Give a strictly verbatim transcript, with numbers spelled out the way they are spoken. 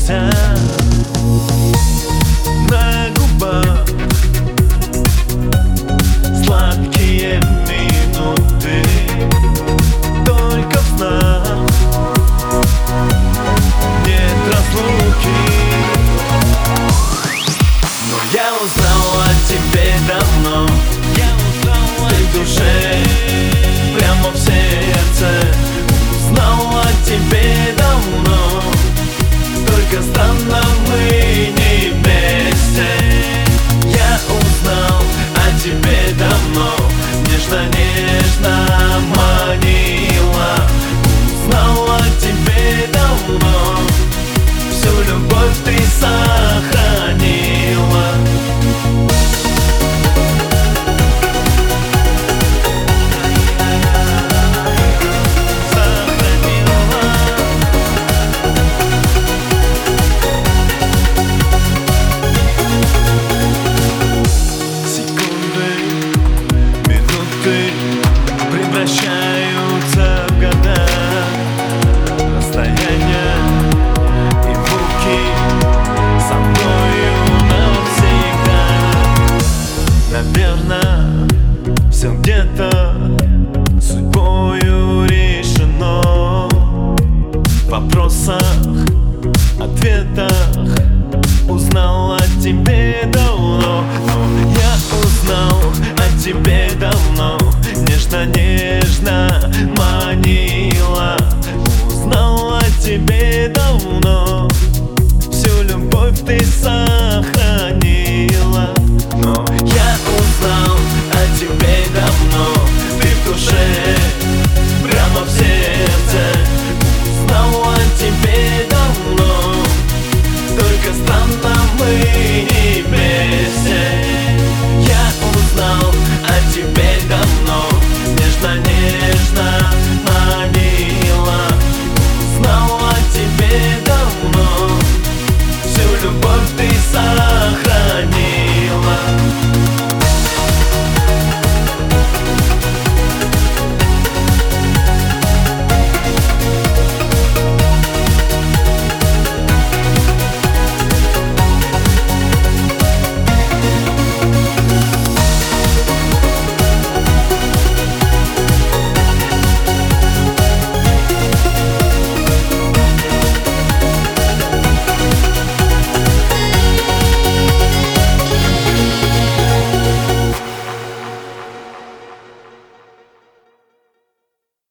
смеешься. На губах сладкие минуты, только в снах нет разлуки. Но я узнал о тебе давно, ты в душе, прямо в сердце. Узнал о тебе давно, только странно мы не вместе. Я узнал о тебе давно, нежно-нежно манила. Узнал о тебе давно, всю любовь ты сохранила. Превращаются в года, расстояния и муки со мною навсегда. Наверное, все где-то судьбою решено. В вопросах, ответах узнал о тебе давно. Но я узнал о тебе давно, нежно-нежно манила. Узнал о тебе давно, всю любовь ты сам.